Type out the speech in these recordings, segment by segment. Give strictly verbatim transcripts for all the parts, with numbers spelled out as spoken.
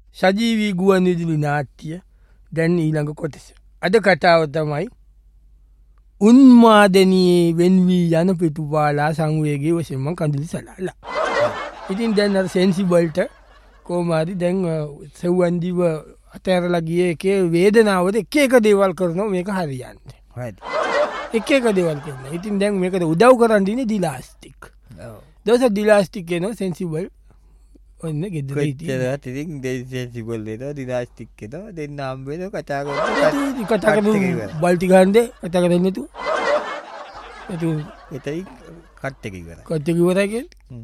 සජීවී ගුවන් විදුලි නාට්‍ය දැන් ඊළඟ කොටස. අද කතාව තමයි උන්මාදනයේ වෙන්වී යන පිටුපාලා සංවේගී වශයෙන්ම කඳුළු සලාලා. ඉතින් දැන් අර සෙන්සිබල්ට කොහොමද දැන් සෙව්වන්දිව අතහැරලා ගියේ එකේ වේදනාවට එක එක දේවල් කරනවා මේක හරියන්නේ. හරිද? එක එක දේවල් කරනවා. ඉතින් දැන් මේකට උදව් කරන් දිනේ ඩිලාස්ටික්. ඔව්. දවස් ඩිලාස්ටික් එනවා සෙන්සිබල් ඔන්න ගෙදර හිටියද ඉතින් සෙන්සිබල් එනවා ඩිලාස්ටික් එනවා දෙන්න හම්බ වෙනවා කතා කරනවා. කතා කරනවා බල්ටි ගහන්නේ කතා කරන්නේ තු. එතන එතයි කට් එක ඉවරයි. කට් එක ඉවරයි කියන්නේ.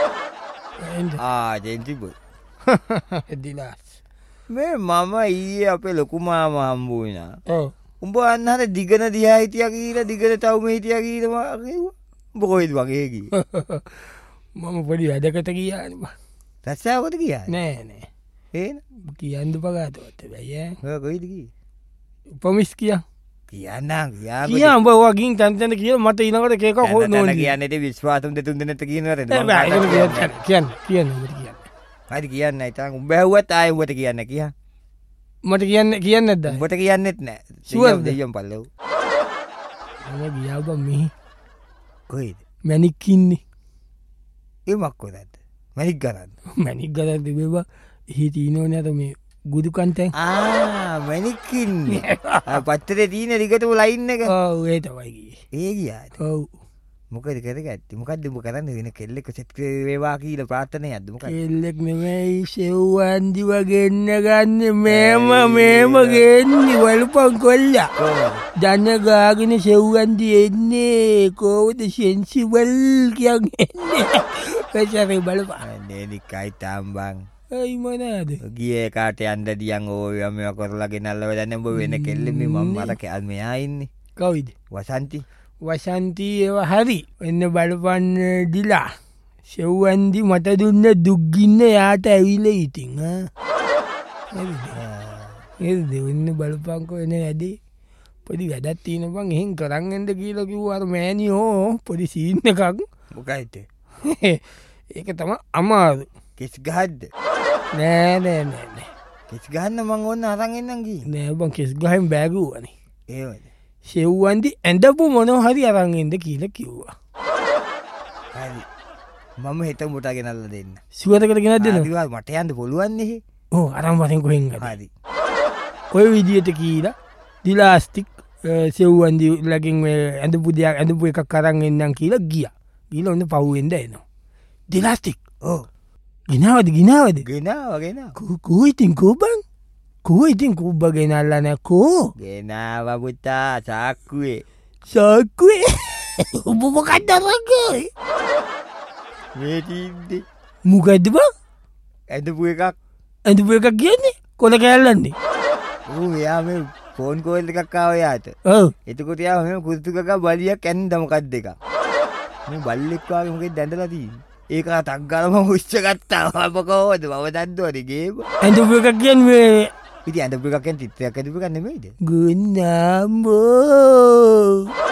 ආ සෙන්සිබල්. ඩිලාස් මේ මම ඊයේ අපේ ලොකු මාමා හම්බ වුණා. ඔව්. උඹ අන්න අර දිගන දිහා හිටියා කියලා දිගන තවම හිටියා කියලා කිව්වා. උඹ කොහෙද වගේ කිව්වා? මම පොඩි වැඩකට ගියානේ බා. රස්සාවකට ගියා? නෑ නෑ. එහෙනම් කියන්න බගාතවත් බෑ ඈ. ඔය කොයිද ගියේ? ප්‍රොමිස් කියා. කියන්න කියා. කියා උඹ වගින් තන් තන් කියලා මට ඊනකට කේක හො නෝන. කියන්නේ ඉතින් විශ්වාසම් දෙතුන් දෙනෙත් කියනවද? බෑ ඒක කියන්න කියන්න උඹට කියන්න. හරි කියන්න නැත්නම් උඹ ඇහුවත් ආයෙ උඹට කියන්න කියා. මට කියන්න කියන්නේ නැද්ද? උඹට කියන්නෙත් නෑ. ෂුවර්ද? දෙයියන් පල්ලෙව්. මම ගියා බා මෙහි. කොයිද? මැනික් ඉන්නේ. ඒ මක්කොදද? මැනික් ගන්න. මැනික් ගන්න තිබේවා. එහි තියෙනවනේ අර මේ ගුදු කන්ටෙන්. ආ මැනික් ඉන්නේ. ආ පත්තරේ තියෙන දිගටම ලයින් එක. ඔව් ඒ තමයි ගියේ. ඒ ගියාද? ඔව්. මොකද කරගත්තේ? මොකද්ද උඹ කරන්නේ වෙන කෙල්ලෙක් සෙට් වේවා කියලා ප්‍රාර්ථනාවක්ද මොකක්ද? කෙල්ලෙක් නෙමෙයි සෙව්වන්දි වගෙන්න ගන්න මේම මේම ගෙන්නේ වලපන් කොල්ලා. දන ගාගෙන සෙව්වන්දි එන්නේ කොහොමද සෙන්සිබල් කියන්නේ. කචරේ බලපන්. නේ නිකයි තාම්බන්. අයි මොනවාද? ගියේ කාට යන්න දියන් ඕය මේවා කරලා ගෙනල්ලා වෙන්නේ උඹ වෙන කෙල්ලෙක් මේ මම මට මෙයා ඉන්නේ. කවුද? වසන්ති. වසන්තී ඒවා හරි එන්න බලපන්න ඩිලා සෙව්වන්දි මට දුන්න දුක්ගින්න යාට ඇවිල්ලා ඉතින් හරිද එන්න බලපන්කෝ එන වැඩේ පොඩි වැඩක් තියෙන බං එහෙන් කරන් එන්න කියලා කිව්වා අර මෑනියෝ පොඩි සීන් එකක් මොකයිද ඒක තමයි අමාරු කිස් ගහද්ද නෑ නෑ නෑ නෑ කිස් ගහන්න මං ඕන්න අරන් එන්නම් ගියේ නෑ බං කිස් ගහෙන් බෑගුවානේ ඒවද සෙව්වන්දි ඇඳපු මොනෝ හරි අරන් එන්න කියලා කිව්වා. හරි. මම හෙට උඹට ගෙනල්ලා දෙන්න. සුවතකට ගෙනත් දෙන්න. හරි මට යන්න පුළුවන් නේ. ඔව් අරන් වශයෙන් කොහෙන් ගත්තද? හරි. ඔය විදියට කීලා ඩිලාස්ටික් සෙව්වන්දි ලගින් මේ ඇඳපු දෙයක් ඇඳපු එකක් අරන් එන්නම් කියලා ගියා. ගිහලා ඔන්න පහුවෙන්ද එනවා. ඩිලාස්ටික්. ඔව්. ගිනාවද ගිනාවද? ගෙනාව ගෙනාව. කෝ ඉතින් කෝබන් කෝ ඉතින් කුබ්බ ගෙනල්ලා නෑ කෝ ගෙනාව පුතා සාක්කුවේ සාක්කුවේ උඹ මොකක්ද අරගන්නේ මේ තින්නේ මොකද්ද බං ඇඳපු එකක් ඇඳපු එකක් කියන්නේ කොල කෑල්ලන්නේ ඌ එයා මේ ෆෝන් කෝල් එකක් ආව යාට ඔව් එතකොට යා මේ කුරුතුකක බලියක් ඇන්ද මොකක්ද එකක් මේ බල්ලෙක් වගේ මොකෙද දැඳලා තියෙන්නේ ඒක අතක් ගාලා මම උස්ස ගත්තා අප කොහොමද මම දන්නවනේ ගේම ඇඳපු එකක් කියන්නේ ඉතින් ඇඳපු එකක් කියන්නේ චිත්‍රයක් ඇඳපු එකක් නෙමෙයිද? ගුණාම්බෝ